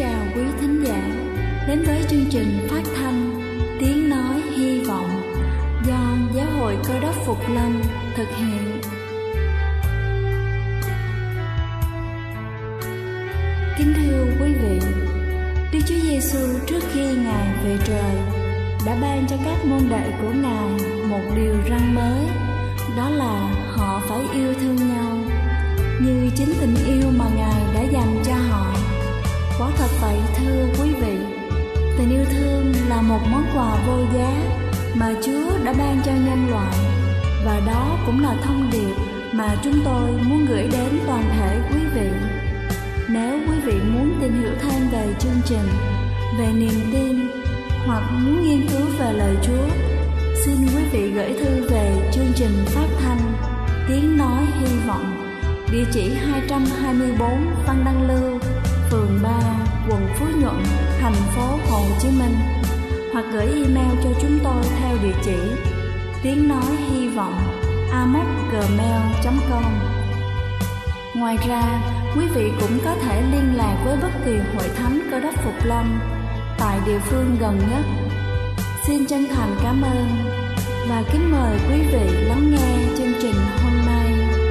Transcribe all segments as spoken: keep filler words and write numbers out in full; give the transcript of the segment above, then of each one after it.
chào quý thính giả đến với chương trình phát thanh Tiếng Nói Hy Vọng do Giáo hội Cơ Đốc Phục Lâm thực hiện. Kính thưa quý vị, Đức Chúa Giêsu trước khi Ngài về trời đã ban cho các môn đệ của Ngài một điều răn mới, đó là họ phải yêu thương nhau như chính tình yêu mà Ngài đã dành cho họ. Quả thật vậy thưa quý vị, tình yêu thương là một món quà vô giá mà Chúa đã ban cho nhân loại, và đó cũng là thông điệp mà chúng tôi muốn gửi đến toàn thể quý vị. Nếu quý vị muốn tìm hiểu thêm về chương trình, về niềm tin hoặc muốn nghiên cứu về lời Chúa, xin quý vị gửi thư về chương trình phát thanh Tiếng Nói Hy Vọng, địa chỉ hai trăm hai mươi tư Văn Đăng Lưu, phường ba, quận Phú Nhuận, thành phố Hồ Chí Minh, hoặc gửi email cho chúng tôi theo địa chỉ tiếng nói hy vọng a m o c gmail chấm com. Ngoài ra, quý vị cũng có thể liên lạc với bất kỳ hội thánh Cơ Đốc Phục Lâm tại địa phương gần nhất. Xin chân thành cảm ơn và kính mời quý vị lắng nghe chương trình hôm nay.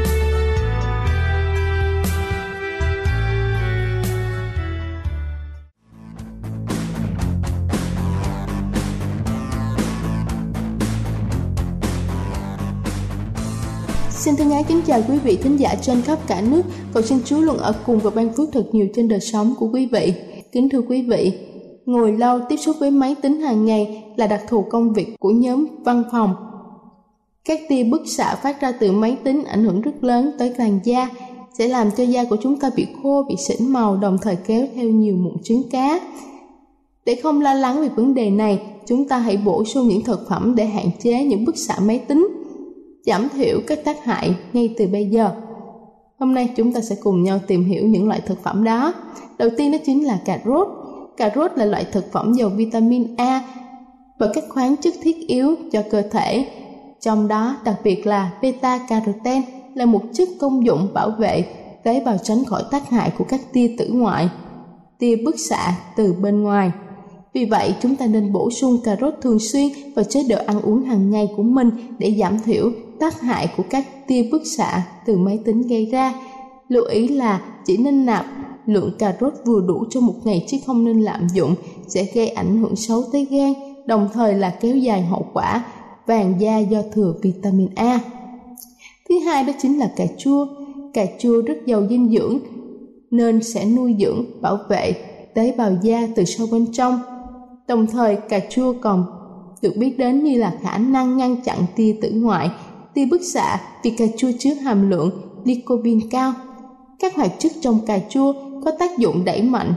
Xin thân ái kính chào quý vị thính giả trên khắp cả nước. Cầu xin Chúa luôn ở cùng và ban phước thật nhiều trên đời sống của quý vị. Kính thưa quý vị, ngồi lâu tiếp xúc với máy tính hàng ngày là đặc thù công việc của nhóm văn phòng. Các tia bức xạ phát ra từ máy tính ảnh hưởng rất lớn tới làn da, sẽ làm cho da của chúng ta bị khô, bị xỉn màu, đồng thời kéo theo nhiều mụn trứng cá. Để không lo lắng về vấn đề này, chúng ta hãy bổ sung những thực phẩm để hạn chế những bức xạ máy tính, giảm thiểu các tác hại ngay từ bây giờ. Hôm nay chúng ta sẽ cùng nhau tìm hiểu những loại thực phẩm đó. Đầu tiên đó chính là cà rốt. Cà rốt là loại thực phẩm giàu vitamin A và các khoáng chất thiết yếu cho cơ thể. Trong đó đặc biệt là beta-carotene là một chất công dụng bảo vệ tế bào tránh khỏi tác hại của các tia tử ngoại, tia bức xạ từ bên ngoài. Vì vậy, chúng ta nên bổ sung cà rốt thường xuyên vào chế độ ăn uống hàng ngày của mình để giảm thiểu tác hại của các tia bức xạ từ máy tính gây ra. Lưu ý là chỉ nên nạp lượng cà rốt vừa đủ cho một ngày chứ không nên lạm dụng, sẽ gây ảnh hưởng xấu tới gan, đồng thời là kéo dài hậu quả vàng da do thừa vitamin A. Thứ hai đó chính là cà chua. Cà chua rất giàu dinh dưỡng nên sẽ nuôi dưỡng, bảo vệ tế bào da từ sâu bên trong. Đồng thời, cà chua còn được biết đến như là khả năng ngăn chặn tia tử ngoại, tia bức xạ vì cà chua chứa hàm lượng lycopene cao. Các hoạt chất trong cà chua có tác dụng đẩy mạnh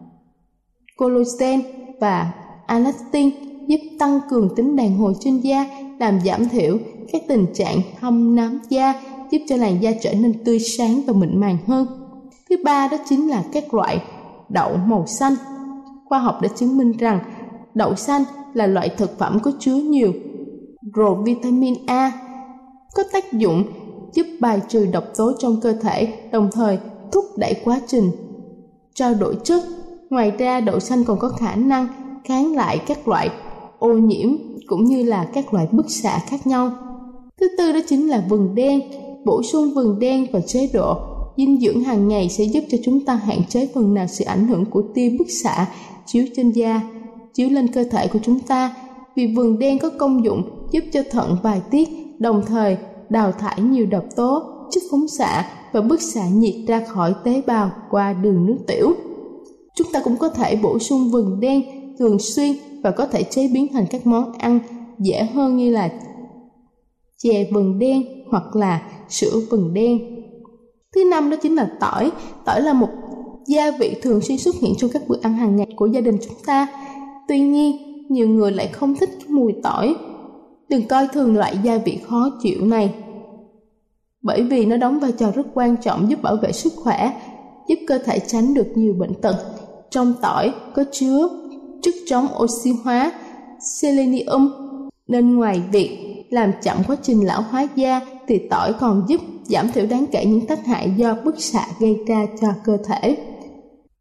collagen và elastin, giúp tăng cường tính đàn hồi trên da, làm giảm thiểu các tình trạng thâm nám da, giúp cho làn da trở nên tươi sáng và mịn màng hơn. Thứ ba đó chính là các loại đậu màu xanh. Khoa học đã chứng minh rằng đậu xanh là loại thực phẩm có chứa nhiều provitamin A, có tác dụng giúp bài trừ độc tố trong cơ thể, đồng thời thúc đẩy quá trình trao đổi chất. Ngoài ra, đậu xanh còn có khả năng kháng lại các loại ô nhiễm cũng như là các loại bức xạ khác nhau. Thứ tư đó chính là vừng đen. Bổ sung vừng đen vào chế độ dinh dưỡng hàng ngày sẽ giúp cho chúng ta hạn chế phần nào sự ảnh hưởng của tia bức xạ chiếu trên da, chiếu lên cơ thể của chúng ta. Vì vừng đen có công dụng giúp cho thận bài tiết, đồng thời đào thải nhiều độc tố, chất phóng xạ và bức xạ nhiệt ra khỏi tế bào qua đường nước tiểu. Chúng ta cũng có thể bổ sung vừng đen thường xuyên và có thể chế biến thành các món ăn dễ hơn như là chè vừng đen hoặc là sữa vừng đen. Thứ năm đó chính là tỏi. Tỏi là một gia vị thường xuyên xuất hiện trong các bữa ăn hàng ngày của gia đình chúng ta. Tuy nhiên, nhiều người lại không thích cái mùi tỏi. Đừng coi thường loại gia vị khó chịu này, bởi vì nó đóng vai trò rất quan trọng giúp bảo vệ sức khỏe, giúp cơ thể tránh được nhiều bệnh tật. Trong tỏi có chứa chất chống oxy hóa selenium, nên ngoài việc làm chậm quá trình lão hóa da thì tỏi còn giúp giảm thiểu đáng kể những tác hại do bức xạ gây ra cho cơ thể.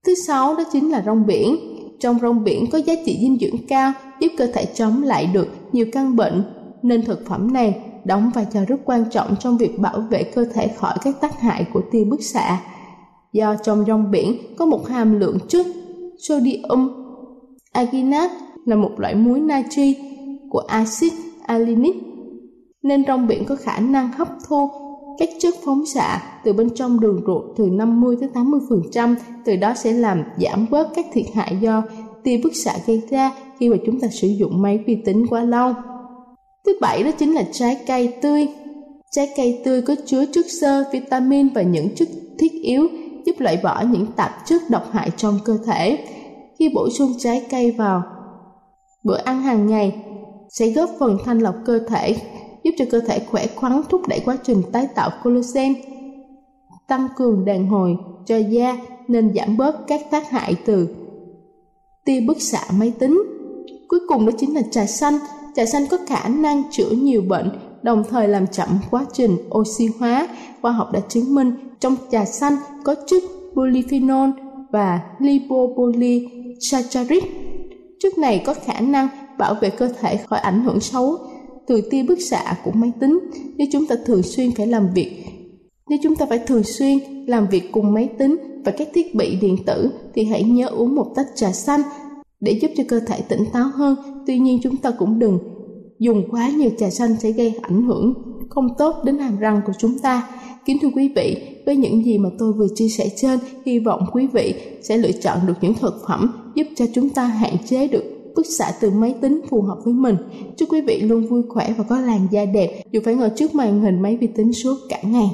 Thứ sáu đó chính là rong biển. Trong rong biển có giá trị dinh dưỡng cao, giúp cơ thể chống lại được nhiều căn bệnh, nên thực phẩm này đóng vai trò rất quan trọng trong việc bảo vệ cơ thể khỏi các tác hại của tia bức xạ. Do trong rong biển có một hàm lượng chất sodium arginate là một loại muối natri của axit alinic, nên rong biển có khả năng hấp thu các chất phóng xạ từ bên trong đường ruột từ năm mươi đến tám mươi phần trăm, từ đó sẽ làm giảm bớt các thiệt hại do tia bức xạ gây ra khi mà chúng ta sử dụng máy vi tính quá lâu. Thứ bảy đó chính là trái cây tươi. Trái cây tươi có chứa chất xơ, vitamin và những chất thiết yếu giúp loại bỏ những tạp chất độc hại trong cơ thể. Khi bổ sung trái cây vào bữa ăn hàng ngày sẽ góp phần thanh lọc cơ thể, giúp cho cơ thể khỏe khoắn, thúc đẩy quá trình tái tạo collagen, tăng cường đàn hồi cho da, nên giảm bớt các tác hại từ tia bức xạ máy tính. Cuối cùng đó chính là trà xanh. Trà xanh có khả năng chữa nhiều bệnh, đồng thời làm chậm quá trình oxy hóa. Khoa học đã chứng minh trong trà xanh có chất polyphenol và lipopolysaccharide. Chất này có khả năng bảo vệ cơ thể khỏi ảnh hưởng xấu từ tia bức xạ của máy tính. Nếu chúng ta thường xuyên phải làm việc Nếu chúng ta phải thường xuyên làm việc cùng máy tính và các thiết bị điện tử thì hãy nhớ uống một tách trà xanh để giúp cho cơ thể tỉnh táo hơn. Tuy nhiên chúng ta cũng đừng dùng quá nhiều trà xanh, sẽ gây ảnh hưởng không tốt đến hàm răng của chúng ta. Kính thưa quý vị, với những gì mà tôi vừa chia sẻ trên, hy vọng quý vị sẽ lựa chọn được những thực phẩm giúp cho chúng ta hạn chế được bức xạ từ máy tính phù hợp với mình. Chúc quý vị luôn vui khỏe và có làn da đẹp dù phải ngồi trước màn hình máy vi tính suốt cả ngày.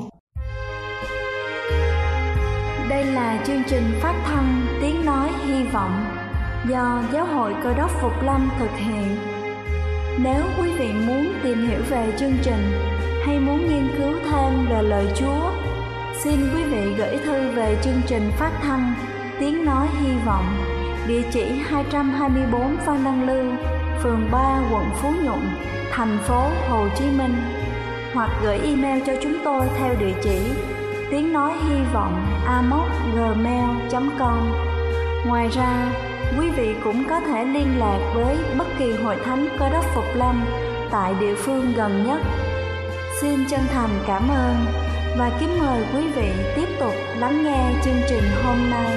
Đây là chương trình phát thanh Tiếng Nói Hy Vọng do Giáo hội Cơ đốc Phục Lâm thực hiện. Nếu quý vị muốn tìm hiểu về chương trình hay muốn nghiên cứu thêm về lời Chúa, xin quý vị gửi thư về chương trình phát thanh Tiếng Nói Hy Vọng, địa chỉ hai trăm hai mươi bốn Phan Đăng Lưu, phường ba, quận Phú Nhuận, thành phố Hồ Chí Minh, hoặc gửi email cho chúng tôi theo địa chỉ tiếng nói hy vọng a m o c gmail chấm com. Ngoài ra, quý vị cũng có thể liên lạc với bất kỳ hội thánh Cơ đốc Phục Lâm tại địa phương gần nhất. Xin chân thành cảm ơn và kính mời quý vị tiếp tục lắng nghe chương trình hôm nay.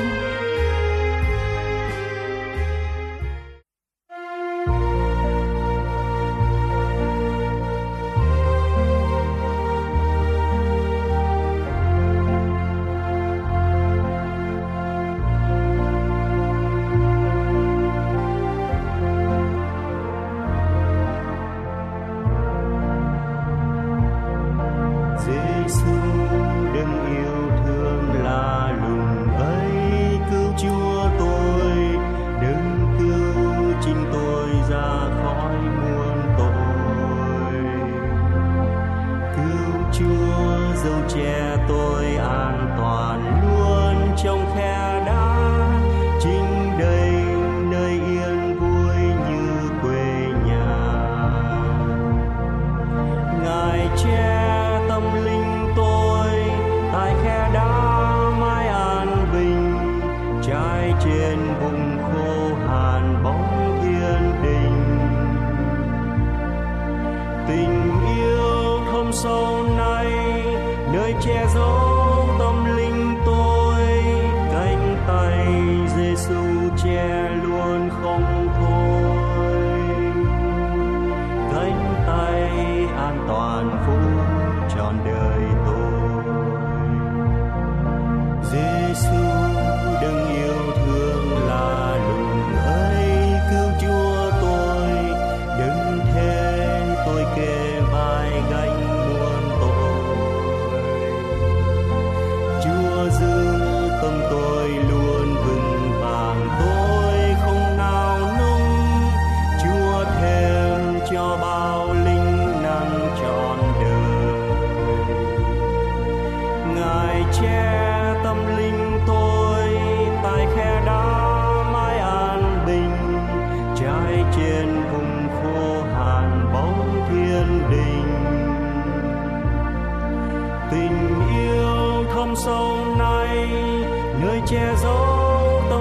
Sâu nay nơi che giấu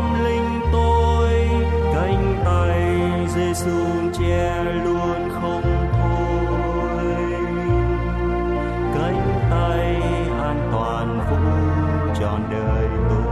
Giêsu che luôn không thôi, cánh tay an toàn phủ trọn đời tôi.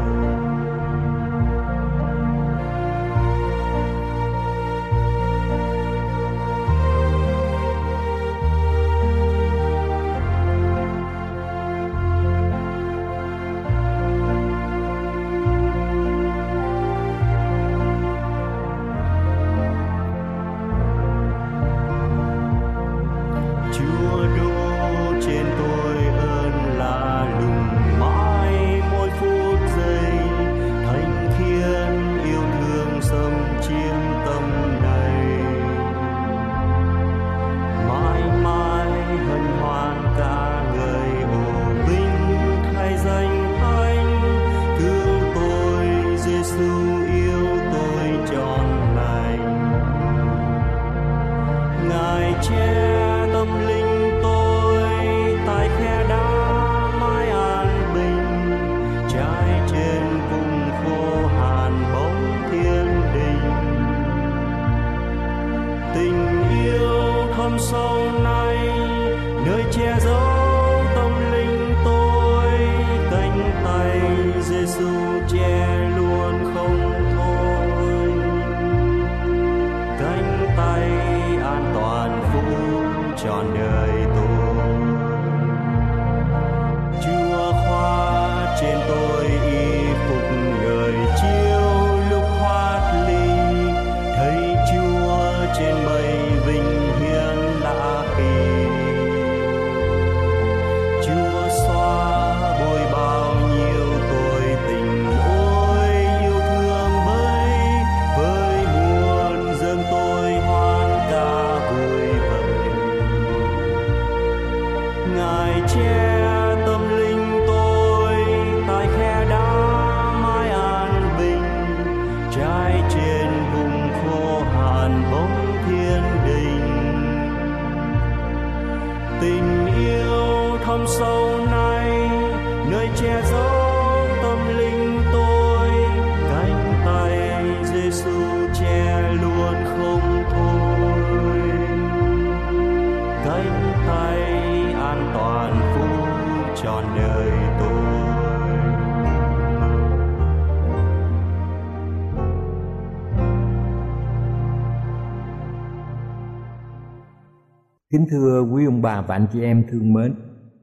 Kính thưa quý ông bà và anh chị em thương mến,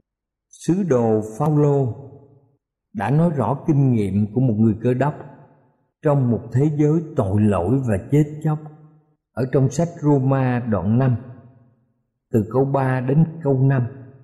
sứ đồ Phao-lô đã nói rõ kinh nghiệm của một người Cơ Đốc trong một thế giới tội lỗi và chết chóc ở trong sách Roma đoạn năm từ câu ba đến câu năm.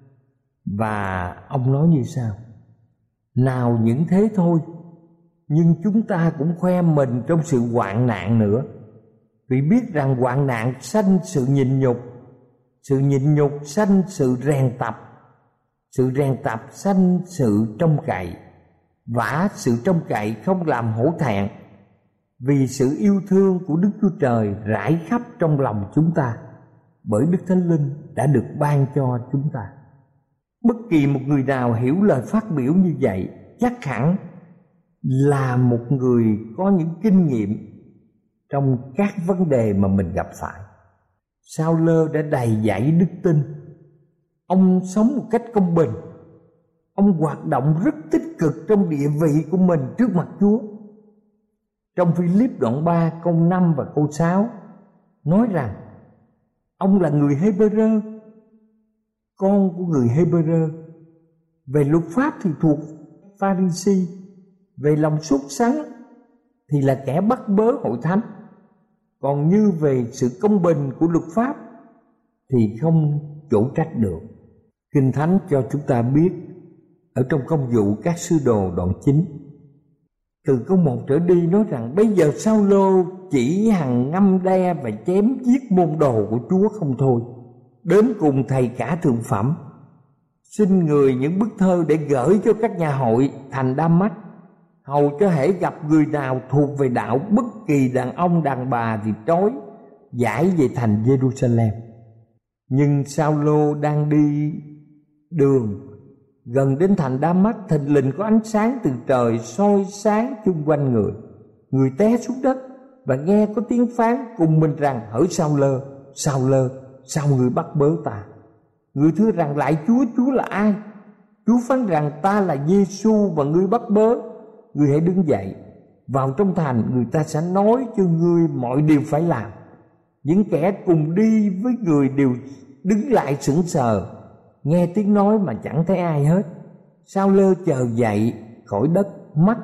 Và ông nói như sau: nào những thế thôi, nhưng chúng ta cũng khoe mình trong sự hoạn nạn nữa, vì biết rằng hoạn nạn sanh sự nhịn nhục, sự nhịn nhục sanh sự rèn tập, sự rèn tập sanh sự trông cậy, vả sự trông cậy không làm hổ thẹn, vì sự yêu thương của Đức Chúa Trời rải khắp trong lòng chúng ta, bởi Đức Thánh Linh đã được ban cho chúng ta. Bất kỳ một người nào hiểu lời phát biểu như vậy chắc hẳn là một người có những kinh nghiệm trong các vấn đề mà mình gặp phải. Sao-lơ đã đầy dẫy đức tin. Ông sống một cách công bình. Ông hoạt động rất tích cực trong địa vị của mình trước mặt Chúa. Trong Phi-líp đoạn ba câu năm và câu sáu nói rằng ông là người Hê-bơ-rơ, con của người Hê-bơ-rơ. Về luật pháp thì thuộc Pha-ri-si, về lòng sốt sắng thì là kẻ bắt bớ hội thánh. Còn như về sự công bình của luật pháp thì không chỗ trách được. Kinh Thánh cho chúng ta biết ở trong Công vụ các sứ đồ đoạn chín từ câu một trở đi nói rằng bây giờ Sao-lô chỉ hằng ngâm đe và chém giết môn đồ của Chúa không thôi, đến cùng thầy cả thượng phẩm, xin người những bức thơ để gửi cho các nhà hội thành Đa-mách, hầu cho hễ gặp người nào thuộc về đạo, bất kỳ đàn ông đàn bà thì trói giải về thành Giê-ru-sa-lem. Nhưng Sao-lô đang đi đường gần đến thành Đa-mách, thình lình có ánh sáng từ trời soi sáng chung quanh người. Người té xuống đất và nghe có tiếng phán cùng mình rằng: hỡi Sao-lơ, Sao-lơ, sao người bắt bớ ta? Người thưa rằng: lạy Chúa, Chúa là ai? Chúa phán rằng: ta là Giê-xu và ngươi bắt bớ. Ngươi hãy đứng dậy, vào trong thành, người ta sẽ nói cho ngươi mọi điều phải làm. Những kẻ cùng đi với người đều đứng lại sững sờ, nghe tiếng nói mà chẳng thấy ai hết. Sao-lơ chờ dậy khỏi đất, mắt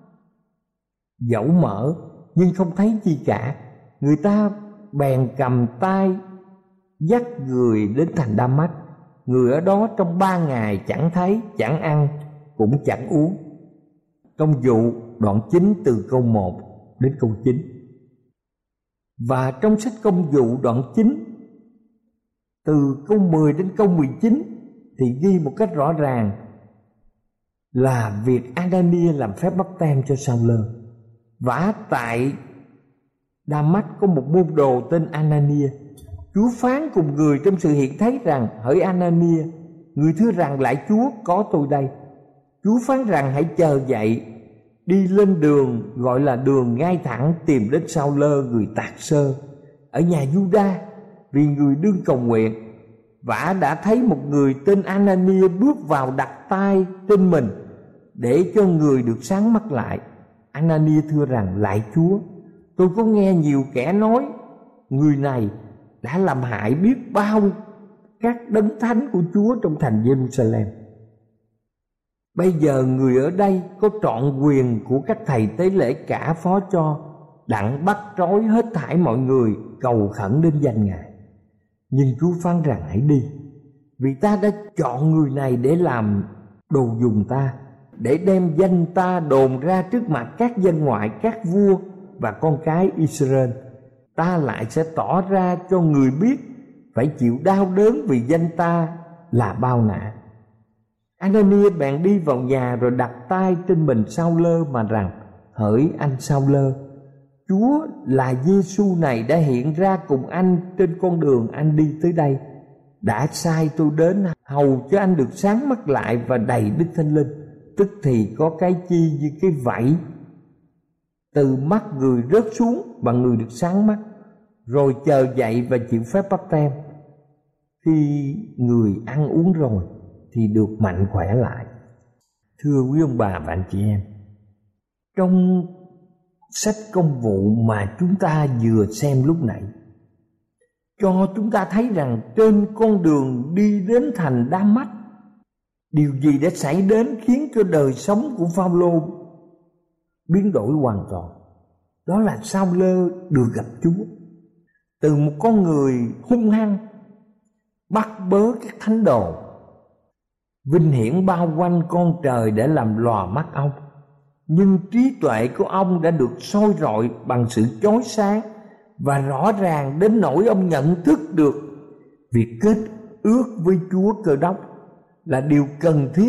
dẫu mở nhưng không thấy chi cả. Người ta bèn cầm tay dắt người đến thành Đa-mách. Người ở đó trong ba ngày chẳng thấy, chẳng ăn, cũng chẳng uống. Công vụ đoạn chín từ câu một đến câu chín. Và trong sách Công vụ đoạn chín từ câu mười đến câu mười chín thì ghi một cách rõ ràng là việc Anania làm phép báp têm cho Sao-lơ. Vả tại Đa-mách có một môn đồ tên Anania. Chúa phán cùng người trong sự hiện thấy rằng: hỡi Anania, người thưa rằng: lạy Chúa, có tôi đây. Chúa phán rằng: hãy chờ dậy, đi lên đường gọi là đường ngay thẳng, tìm đến Sao-lơ người Tạc-sơ ở nhà Giu-đa, vì người đương cầu nguyện. Vả đã thấy một người tên Anania bước vào đặt tay trên mình để cho người được sáng mắt lại. Anania thưa rằng: lạy Chúa, tôi có nghe nhiều kẻ nói người này đã làm hại biết bao các đấng thánh của Chúa trong thành Giê-ru-sa-lem. Bây giờ người ở đây có trọn quyền của các thầy tế lễ cả phó cho, đặng bắt trói hết thảy mọi người cầu khẩn đến danh Ngài. Nhưng Chúa phán rằng: hãy đi, vì ta đã chọn người này để làm đồ dùng ta, để đem danh ta đồn ra trước mặt các dân ngoại, các vua và con cái Israel. Ta lại sẽ tỏ ra cho người biết phải chịu đau đớn vì danh ta là bao nạ. Anania bèn đi vào nhà rồi đặt tay trên mình Sao-lơ mà rằng: hỡi anh Sao-lơ, Chúa là Giê-xu này đã hiện ra cùng anh trên con đường anh đi tới đây, đã sai tôi đến hầu cho anh được sáng mắt lại và đầy Đức Thánh Linh. Tức thì có cái chi như cái vảy từ mắt người rớt xuống và người được sáng mắt, rồi chờ dậy và chịu phép báp têm. Khi người ăn uống rồi thì được mạnh khỏe lại. Thưa quý ông bà và anh chị em, trong sách Công vụ mà chúng ta vừa xem lúc nãy cho chúng ta thấy rằng trên con đường đi đến thành Đa-mách, điều gì đã xảy đến khiến cho đời sống của Phao-lô biến đổi hoàn toàn. Đó là Sao-lơ được gặp Chúa. Từ một con người hung hăng bắt bớ các thánh đồ, vinh hiển bao quanh con trời để làm lòa mắt ông, nhưng trí tuệ của ông đã được soi rọi bằng sự chói sáng và rõ ràng đến nỗi ông nhận thức được việc kết ước với Chúa Cơ Đốc là điều cần thiết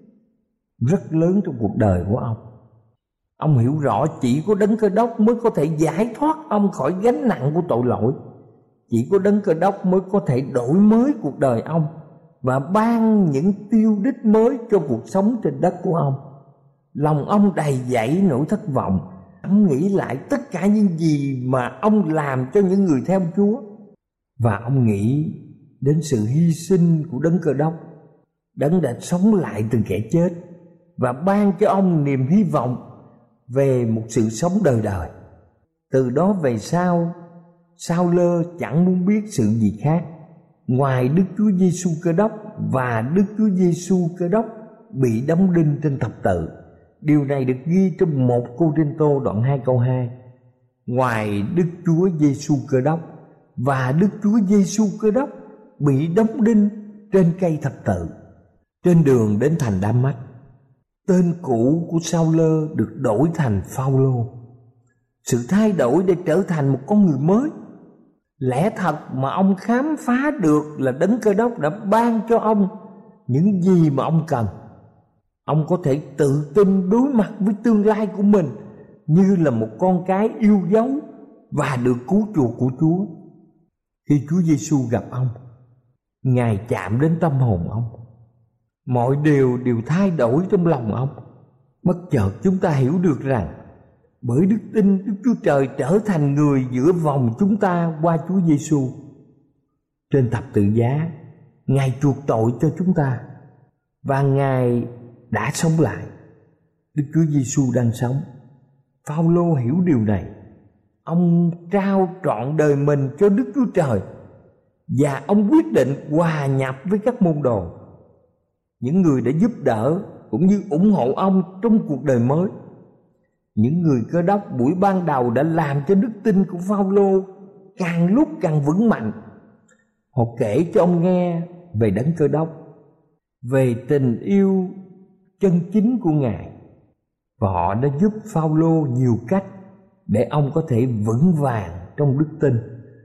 rất lớn trong cuộc đời của ông. Ông hiểu rõ chỉ có Đấng Cơ Đốc mới có thể giải thoát ông khỏi gánh nặng của tội lỗi. Chỉ có Đấng Cơ Đốc mới có thể đổi mới cuộc đời ông và ban những tiêu đích mới cho cuộc sống trên đất của ông. Lòng ông đầy dẫy nỗi thất vọng. Ông nghĩ lại tất cả những gì mà ông làm cho những người theo Chúa, và ông nghĩ đến sự hy sinh của Đấng Cơ Đốc, Đấng đã sống lại từ kẻ chết và ban cho ông niềm hy vọng về một sự sống đời đời. Từ đó về sau, Sao-lơ chẳng muốn biết sự gì khác ngoài Đức Chúa Giê-xu Cơ Đốc và Đức Chúa Giê-xu Cơ Đốc bị đóng đinh trên thập tự. Điều này được ghi trong một Cô-rinh-tô đoạn hai câu hai. Ngoài Đức Chúa Giê-xu Cơ Đốc và Đức Chúa Giê-xu Cơ Đốc bị đóng đinh trên cây thập tự. Trên đường đến thành Đa-mách, tên cũ của Sao-lơ được đổi thành Phao-lô. Sự thay đổi để trở thành một con người mới. Lẽ thật mà ông khám phá được là Đấng Cơ Đốc đã ban cho ông những gì mà ông cần. Ông có thể tự tin đối mặt với tương lai của mình như là một con cái yêu dấu và được cứu chuộc của Chúa. Khi Chúa Giê-xu gặp ông, Ngài chạm đến tâm hồn ông. Mọi điều đều thay đổi trong lòng ông. Bất chợt chúng ta hiểu được rằng Bởi đức tin, Đức Chúa Trời trở thành người giữa vòng chúng ta qua Chúa Giêsu. Trên thập tự giá, Ngài chuộc tội cho chúng ta và Ngài đã sống lại. Đức Chúa Giêsu đang sống. Phao-lô hiểu điều này. Ông trao trọn đời mình cho Đức Chúa Trời và ông quyết định hòa nhập với các môn đồ, những người đã giúp đỡ cũng như ủng hộ ông trong cuộc đời mới. Những người Cơ Đốc buổi ban đầu đã làm cho đức tin của Phao-lô càng lúc càng vững mạnh. Họ kể cho ông nghe về Đấng Cơ Đốc, về tình yêu chân chính của Ngài, và họ đã giúp Phao-lô nhiều cách để ông có thể vững vàng trong đức tin.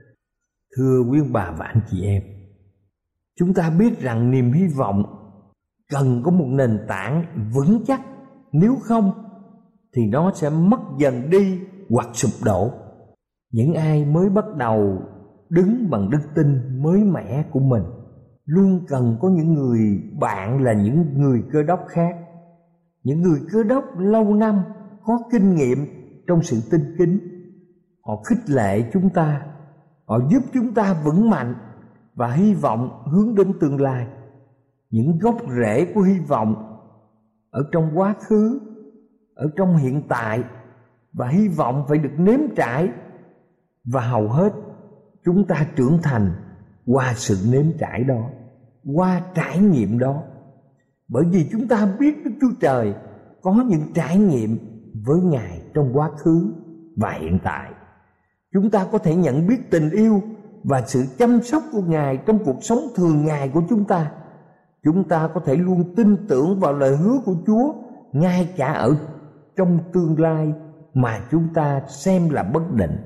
Thưa quý ông bà và anh chị em, chúng ta biết rằng niềm hy vọng cần có một nền tảng vững chắc, nếu không thì nó sẽ mất dần đi hoặc sụp đổ. Những ai mới bắt đầu đứng bằng đức tin mới mẻ của mình luôn cần có những người bạn là những người Cơ Đốc khác, những người Cơ Đốc lâu năm có kinh nghiệm trong sự tin kính. Họ khích lệ chúng ta, họ giúp chúng ta vững mạnh và hy vọng hướng đến tương lai. Những gốc rễ của hy vọng ở trong quá khứ, ở trong hiện tại, và hy vọng phải được nếm trải, và hầu hết chúng ta trưởng thành qua sự nếm trải đó, qua trải nghiệm đó. Bởi vì chúng ta biết Đức Chúa Trời có những trải nghiệm với Ngài trong quá khứ và hiện tại. Chúng ta có thể nhận biết tình yêu và sự chăm sóc của Ngài trong cuộc sống thường ngày của chúng ta. Chúng ta có thể luôn tin tưởng vào lời hứa của Chúa ngay cả ở trong tương lai mà chúng ta xem là bất định.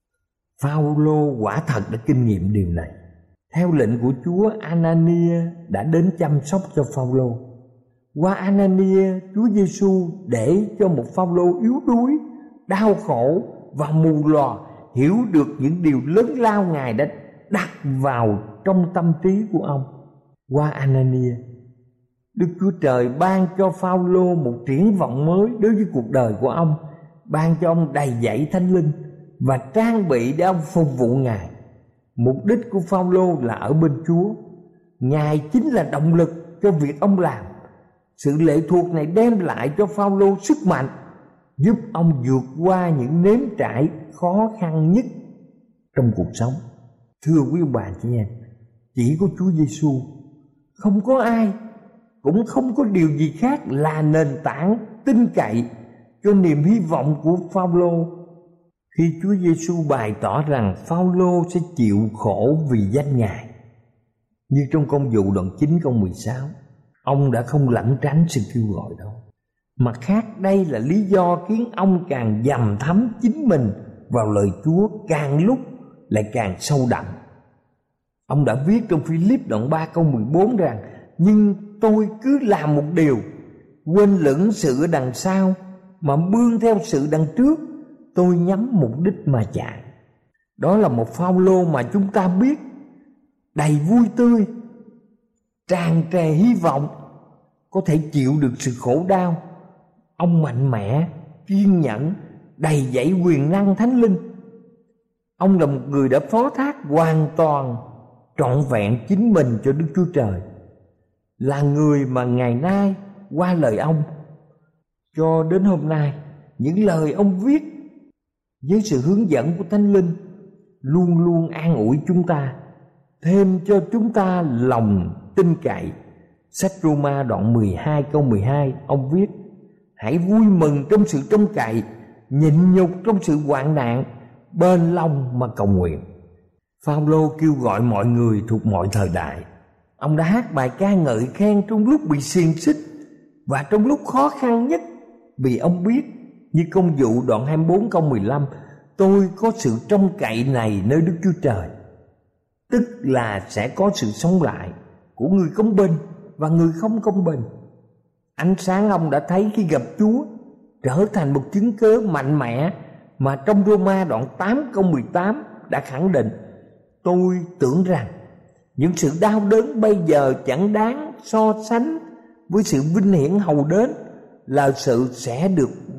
Phao-lô quả thật đã kinh nghiệm điều này. Theo lệnh của Chúa, Anania đã đến chăm sóc cho Phao-lô. Qua Anania, Chúa Giêsu để cho một Phao-lô yếu đuối, đau khổ và mù lòa hiểu được những điều lớn lao Ngài đã đặt vào trong tâm trí của ông. Qua Anania, Đức Chúa Trời ban cho Phao-lô một triển vọng mới đối với cuộc đời của ông, ban cho ông đầy dẫy Thánh Linh và trang bị để ông phục vụ Ngài. Mục đích của Phao-lô là ở bên Chúa. Ngài chính là động lực cho việc ông làm. Sự lệ thuộc này đem lại cho Phao-lô sức mạnh, giúp ông vượt qua những nếm trải khó khăn nhất trong cuộc sống. Thưa quý ông bà chị em, chỉ có Chúa Giêsu, không có ai, cũng không có điều gì khác là nền tảng tin cậy cho niềm hy vọng của Phao-lô. Khi Chúa Giêsu bày tỏ rằng Phao-lô sẽ chịu khổ vì danh Ngài, như trong Công vụ đoạn chín câu mười sáu, ông đã không lẩn tránh sự kêu gọi đó. Mặt khác, đây là lý do khiến ông càng dằm thấm chính mình vào lời Chúa, càng lúc lại càng sâu đậm. Ông đã viết trong Phi-líp đoạn ba câu mười bốn rằng: nhưng tôi cứ làm một điều, quên lửng sự ở đằng sau mà bươn theo sự đằng trước, tôi nhắm mục đích mà chạy. Đó là một Phao-lô mà chúng ta biết, đầy vui tươi, tràn trề hy vọng, có thể chịu được sự khổ đau. Ông mạnh mẽ, kiên nhẫn, đầy dẫy quyền năng Thánh Linh. Ông là một người đã phó thác hoàn toàn, trọn vẹn chính mình cho Đức Chúa Trời, là người mà ngày nay qua lời ông cho đến hôm nay, những lời ông viết với sự hướng dẫn của Thánh Linh luôn luôn an ủi chúng ta, thêm cho chúng ta lòng tin cậy. Sách Roma đoạn mười hai câu mười hai, ông viết: hãy vui mừng trong sự trông cậy, nhịn nhục trong sự hoạn nạn, bền lòng mà cầu nguyện. Phao-lô kêu gọi mọi người thuộc mọi thời đại. Ông đã hát bài ca ngợi khen trong lúc bị xiềng xích và trong lúc khó khăn nhất, vì ông biết, như Công vụ đoạn hai mươi bốn câu mười lăm, tôi có sự trông cậy này nơi Đức Chúa Trời, tức là sẽ có sự sống lại của người công bình và người không công bình. Ánh sáng ông đã thấy khi gặp Chúa trở thành một chứng cớ mạnh mẽ mà trong Roma đoạn tám câu mười tám đã khẳng định: tôi tưởng rằng những sự đau đớn bây giờ chẳng đáng so sánh với sự vinh hiển hầu đến là sự sẽ được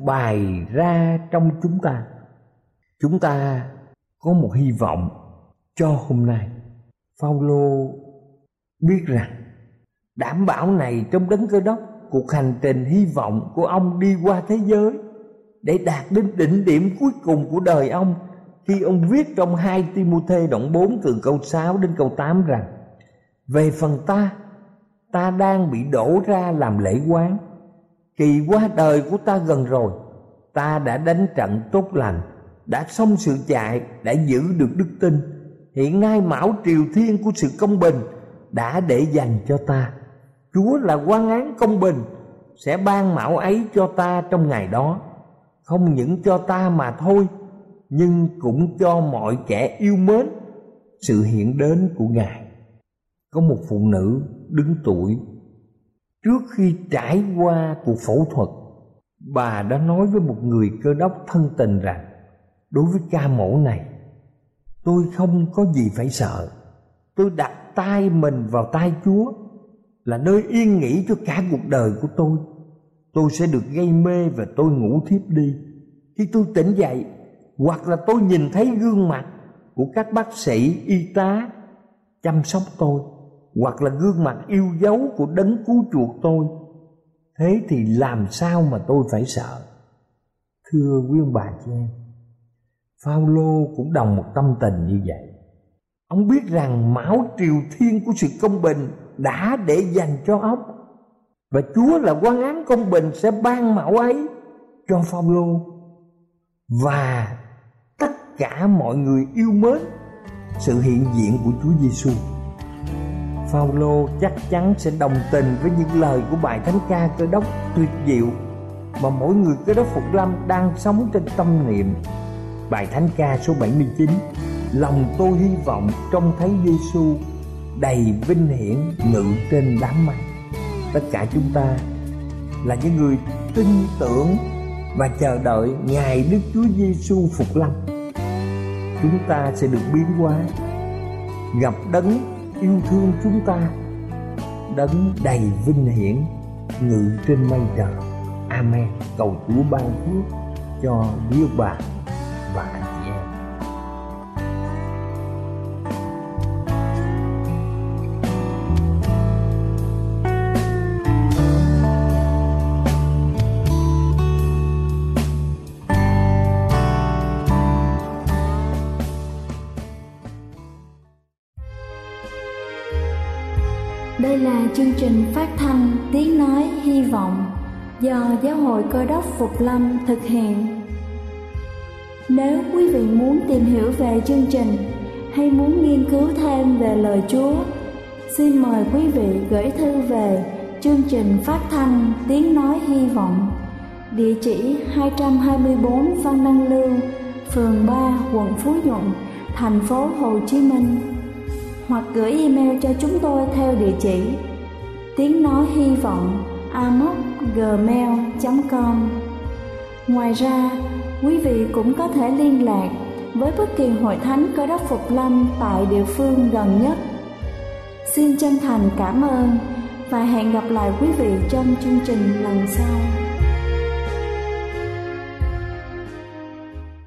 bày ra trong chúng ta. Chúng ta có một hy vọng cho hôm nay. Phao-lô biết rằng đảm bảo này trong Đấng Cơ Đốc, cuộc hành trình hy vọng của ông đi qua thế giới để đạt đến đỉnh điểm cuối cùng của đời ông, khi ông viết trong hai Ti-mô-thê đoạn bốn từ câu sáu đến câu tám rằng: về phần ta, ta đang bị đổ ra làm lễ quán, kỳ qua đời của ta gần rồi. Ta đã đánh trận tốt lành, đã xong sự chạy, đã giữ được đức tin. Hiện nay mão triều thiên của sự công bình đã để dành cho ta. Chúa là quan án công bình, sẽ ban mão ấy cho ta trong ngày đó, không những cho ta mà thôi, nhưng cũng cho mọi kẻ yêu mến sự hiện đến của Ngài. Có một phụ nữ đứng tuổi, trước khi trải qua cuộc phẫu thuật, bà đã nói với một người Cơ Đốc thân tình rằng: đối với ca mổ này, tôi không có gì phải sợ. Tôi đặt tay mình vào tay Chúa, là nơi yên nghỉ cho cả cuộc đời của tôi. Tôi sẽ được gây mê và tôi ngủ thiếp đi. Khi tôi tỉnh dậy, hoặc là tôi nhìn thấy gương mặt của các bác sĩ, y tá chăm sóc tôi, hoặc là gương mặt yêu dấu của Đấng cứu chuộc tôi, thế thì làm sao mà tôi phải sợ? Thưa quý ông bà chị em, Phao-lô cũng đồng một tâm tình như vậy. Ông biết rằng mão triều thiên của sự công bình đã để dành cho ông, và Chúa là quan án công bình sẽ ban mão ấy cho Phao-lô và tất cả mọi người yêu mến sự hiện diện của Chúa Giêsu. Phao-lô chắc chắn sẽ đồng tình với những lời của bài thánh ca Cơ Đốc tuyệt diệu mà mỗi người Cơ Đốc Phục Lâm đang sống trên tâm niệm. Bài thánh ca số bảy mươi chín: lòng tôi hy vọng trông thấy Giêsu đầy vinh hiển ngự trên đám mây. Tất cả chúng ta là những người tin tưởng và chờ đợi ngày Đức Chúa Giêsu phục lâm. Chúng ta sẽ được biến hóa, gặp Đấng yêu thương chúng ta, Đấng đầy vinh hiển ngự trên mây trời. Amen. Cầu Chúa ban phước cho quý ông bà và anh chị em. Đây là chương trình phát thanh Tiếng Nói Hy Vọng do Giáo hội Cơ Đốc Phục Lâm thực hiện. Nếu quý vị muốn tìm hiểu về chương trình hay muốn nghiên cứu thêm về lời Chúa, xin mời quý vị gửi thư về chương trình phát thanh Tiếng Nói Hy Vọng, địa chỉ hai trăm hai mươi bốn Văn Đăng Lưu, phường ba, quận Phú Nhuận, thành phố Hồ Chí Minh, hoặc gửi email cho chúng tôi theo địa chỉ tiếng nói hy vọng a m o c gmail chấm com. Ngoài ra, quý vị cũng có thể liên lạc với bất kỳ hội thánh Cơ Đốc Phục Lâm tại địa phương gần nhất. Xin chân thành cảm ơn và hẹn gặp lại quý vị trong chương trình lần sau.